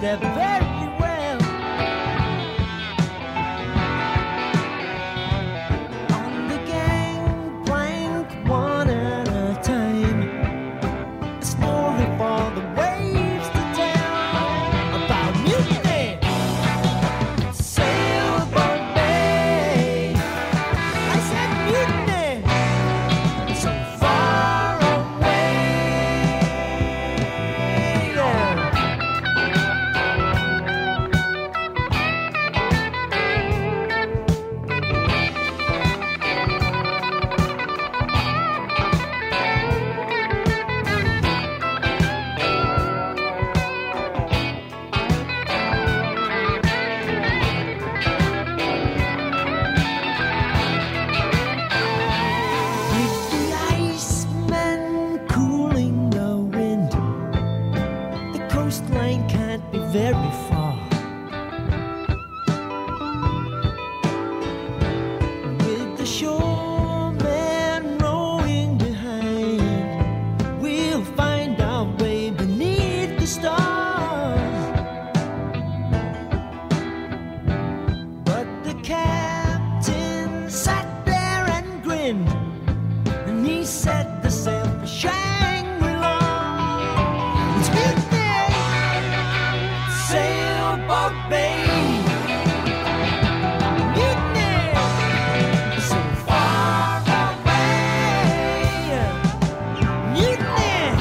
there very well. On the gangplank, one at a time, a story for the waves to tell about mutiny. Sailboat Bay, I said mutiny, so far away. With the iceman cooling the wind, the coastline can't be very far. With the shoreman rowing behind, we'll find our way beneath the stars. But the captain sat there and grinned, and he set the sail for Shangri-La. It's mutiny, Sailboat Bay. Mutiny, so far away. Mutiny.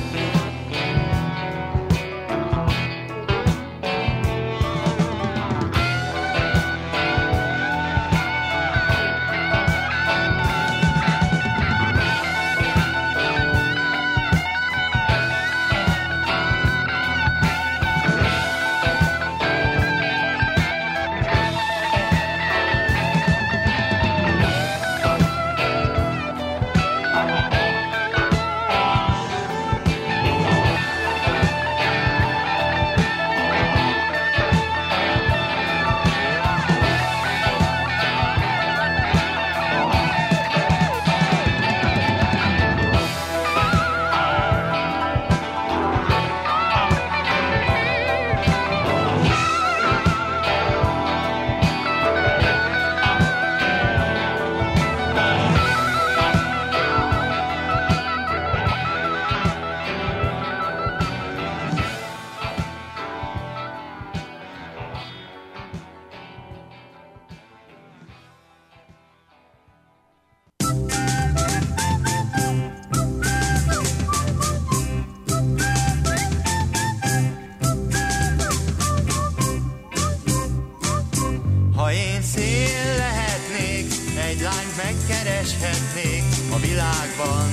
Ha én szél lehetnék, egy lányt megkereshetnék a világban,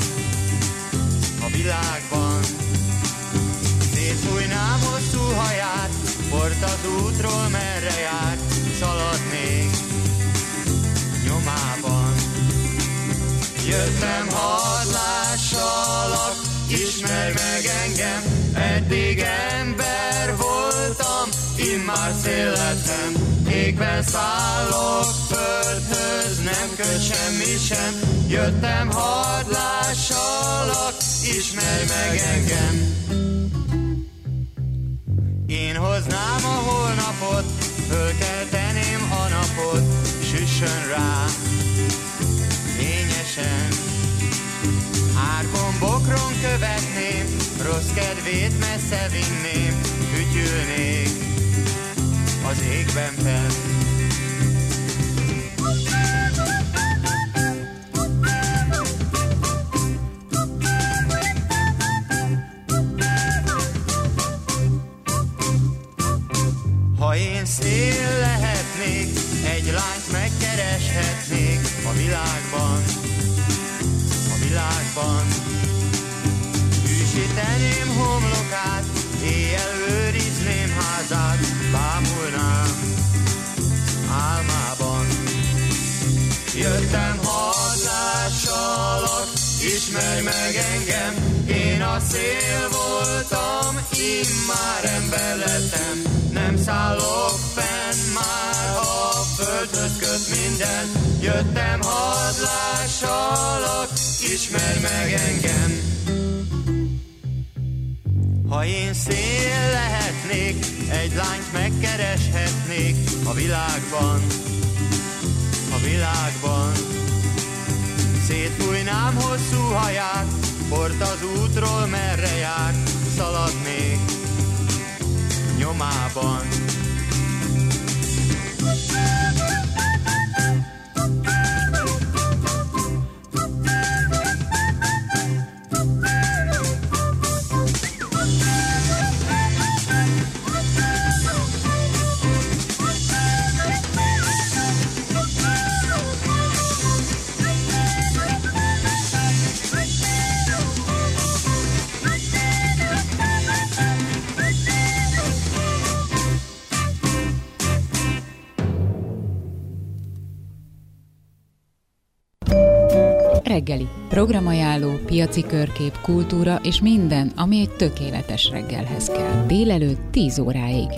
a világban. Szétfújnám hosszú haját, port az útról merre járt, szaladnék nyomában. Jöttem hadlássalak, ismerj meg engem, eddig ember voltam, immár szél lettem. Égben szállok földhöz, nem köt semmi sem. Jöttem hadlássalak, ismerj meg engem. Én hoznám a holnapot, fölkelteném a napot, süssön rá fényesen. Árkon bokron követném, rossz kedvét messze vinném, fütyülnék az égben fenn. Ha én szél lehetnék, egy lányt megkereshetnék a világban, a világban. Hűsíteném homlokát, éjjel őrizném házát, bámulnám álmában. Jöttem hadlássalak, ismerj meg engem, én a szél voltam, immár ember lettem. Nem szállok fenn már, a földhöz köt minden. Jöttem hadlássalak, ismerj meg engem. Ha én szél lehetnék, egy lányt megkereshetnék a világban, a világban. Szétfújnám hosszú haját, port az útról merre jár, szaladnék nyomában. Reggeli. Programajánló, piaci körkép, kultúra és minden, ami egy tökéletes reggelhez kell. Délelőtt 10 óráig.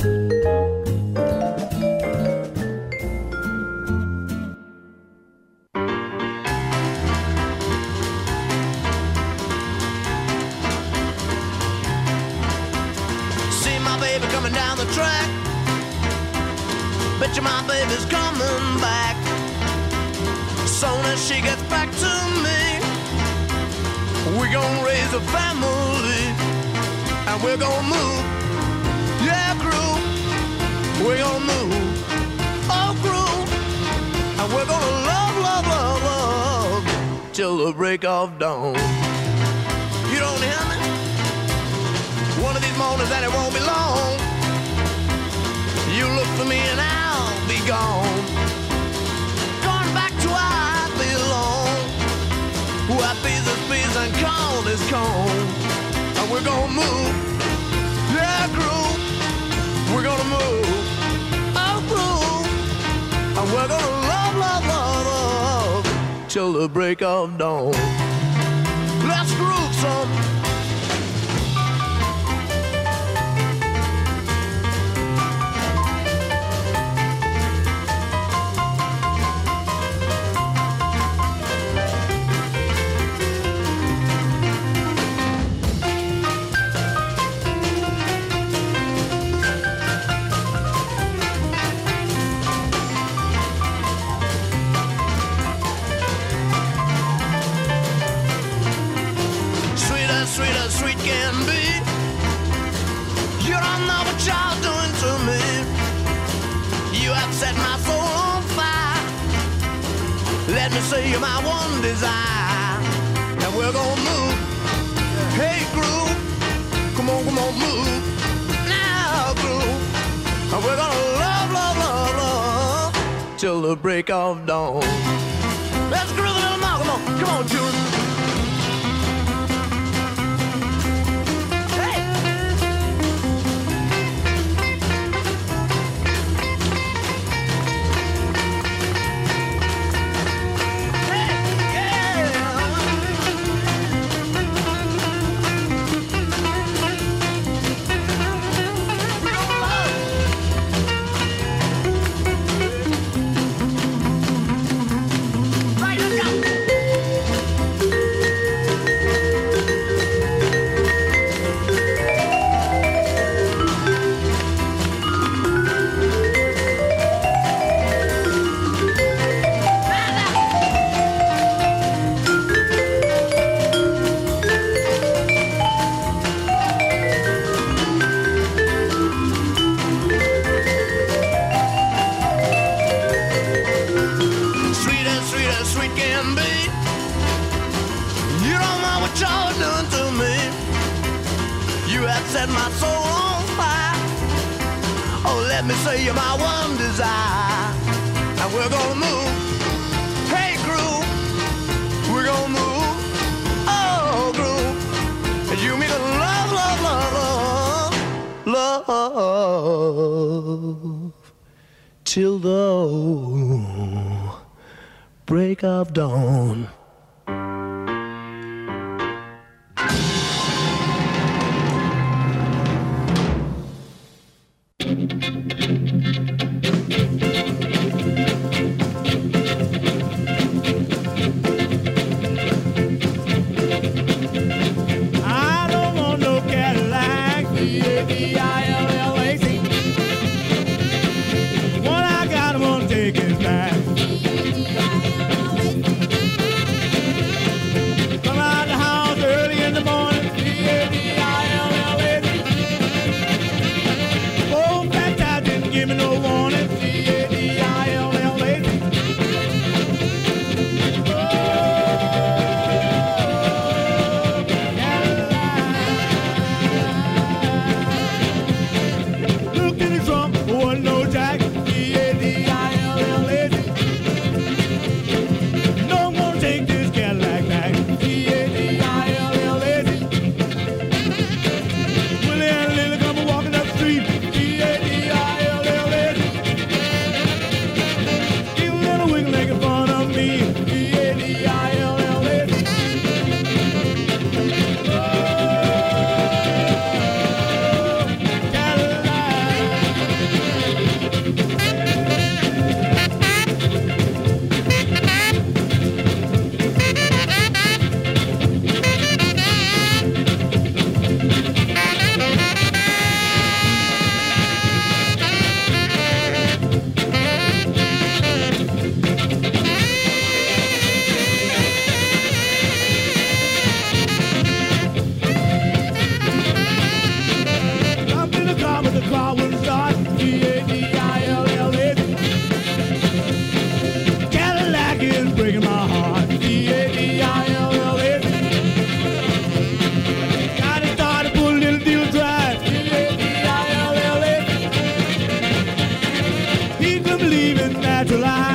See my baby coming down the track. Bet you my baby's coming back. Soon as she gets back to me, we're gonna raise a family, and we're gonna move, yeah, crew. We're gonna move, oh, crew. And we're gonna love, love, love, love, till the break of dawn. You don't hear me? One of these mornings and it won't be long. You look for me and I'll be gone. What bees is bees and corn is corn. And we're gonna move, yeah, groove. We're gonna move, oh, groove. And we're gonna love, love, love, love till the break of dawn. Let's groove some. Sweet as sweet can be. You don't know what y'all doing to me. You have set my soul on fire. Let me say you're my one desire. And we're gonna move. Hey, groove. Come on, move. Now, groove. And we're gonna love, love, love, love till the break of dawn. Let's groove a little more. Come on, children. Set my soul on fire. Oh, let me say you're my one desire. And we're gonna move. Hey, groove. We're gonna move. Oh, groove. And you mean love, love, love, love, love till the break of dawn. I don't want no Cadillac. the car, but the car wouldn't start. D-A-D-I-L-L-A. Cadillac is breaking my heart. D-A-D-I-L-L-A. Got it started, put a little deal drive. D-A-D-I-L-L-A. He could believe in natural life.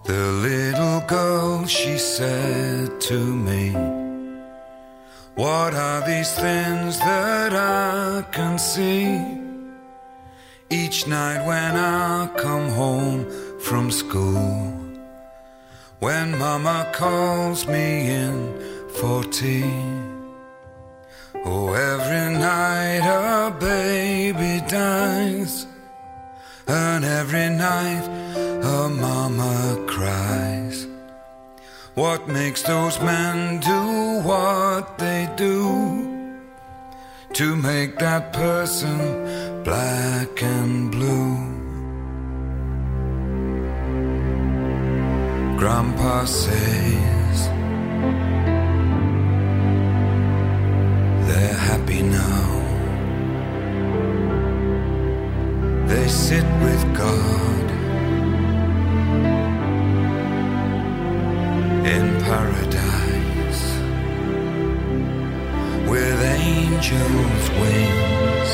The little girl, she said to me, what are these things that I can see? Each night when I come home from school, when Mama calls me in for tea. Oh, every night a baby dies, and every night a mama cries. What makes those men do what they do to make that person black and blue? Grandpa says they're happy now. They sit with God in paradise with angels' wings,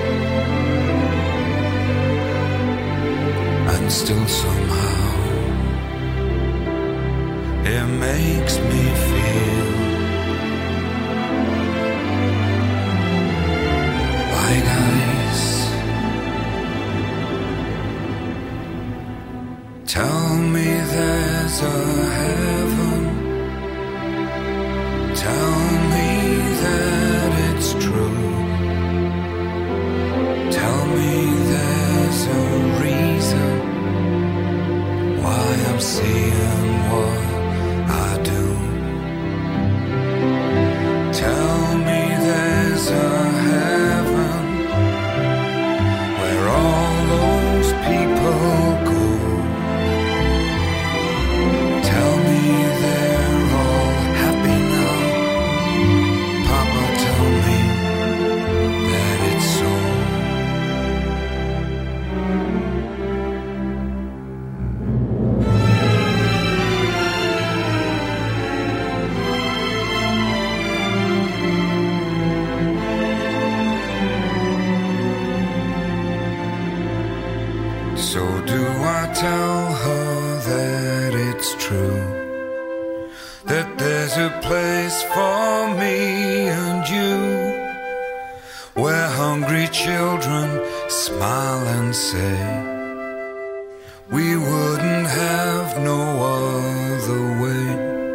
and still somehow it makes me feel like ice. Tell me there's a heaven. Tell me that it's true. Tell me there's a reason why I'm seeing what I do. Tell me there's a heaven where all those people go. Tell me they're all happy now. Papa, tell me that it's so. So do I tell her that it's true, that there's a place for me and you, where hungry children smile and say, we wouldn't have no other way,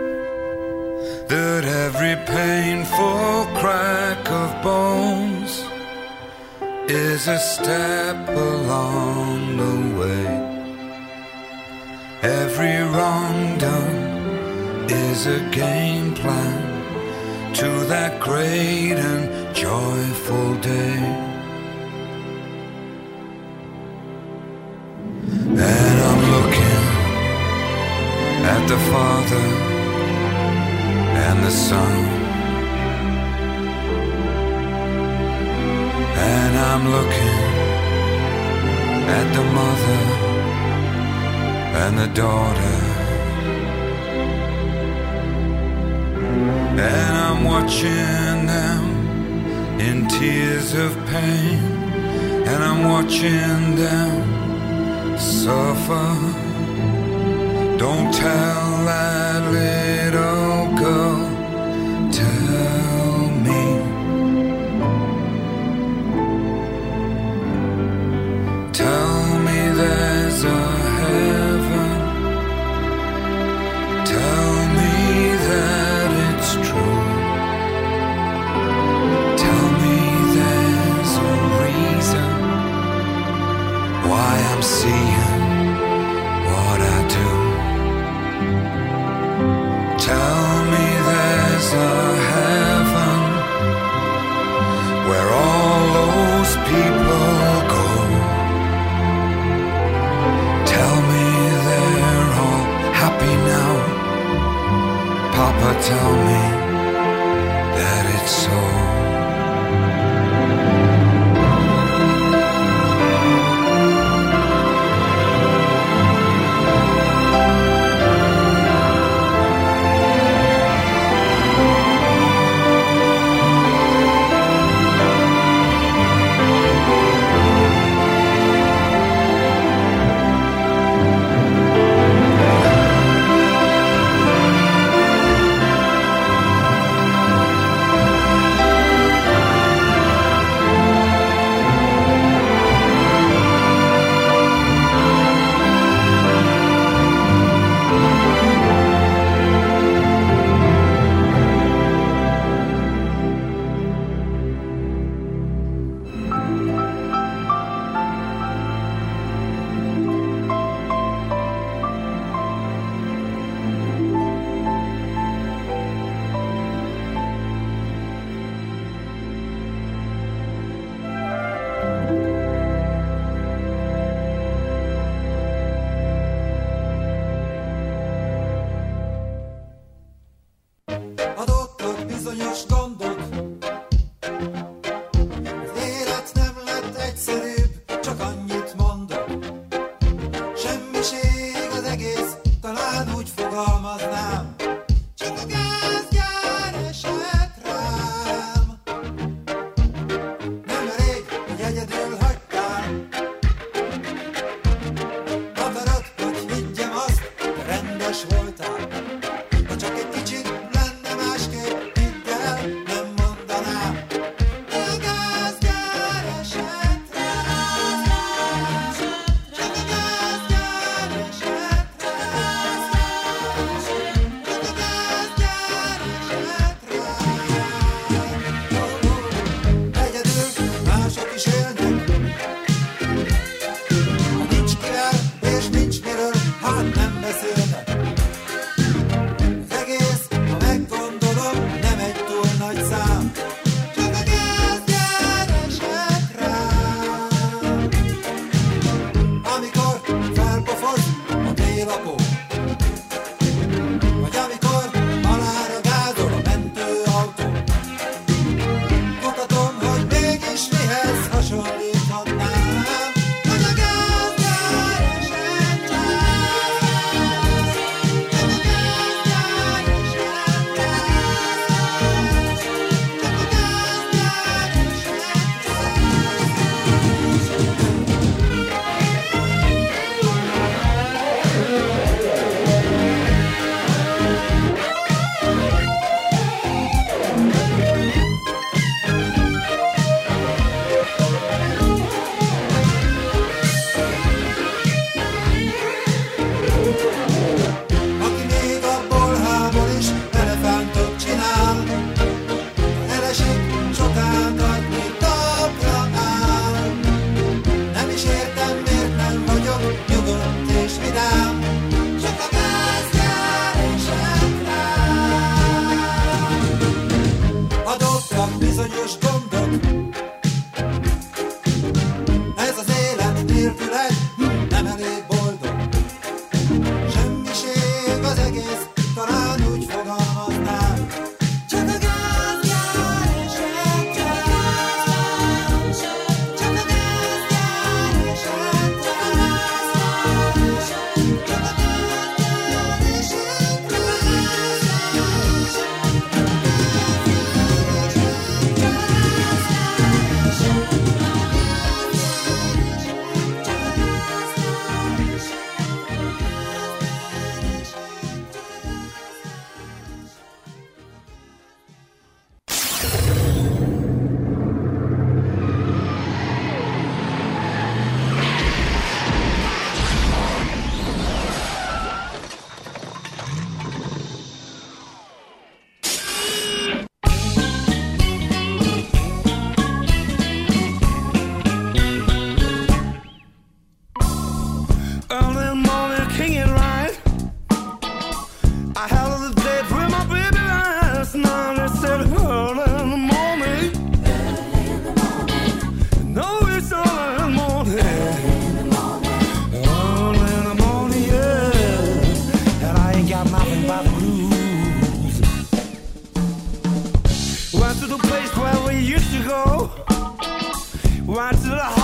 that every painful crack of bones is a step along the way. Every wrong done is a game plan to that great and joyful day. And I'm looking at the Father and the Son, and I'm looking at the mother and the daughter, and I'm watching them in tears of pain, and I'm watching them suffer. Don't tell that little girl, tell me. Tell me there's a heaven. Tell me that it's true. Tell me there's a reason why I'm seeing what I do. Tell me there's a heaven. to the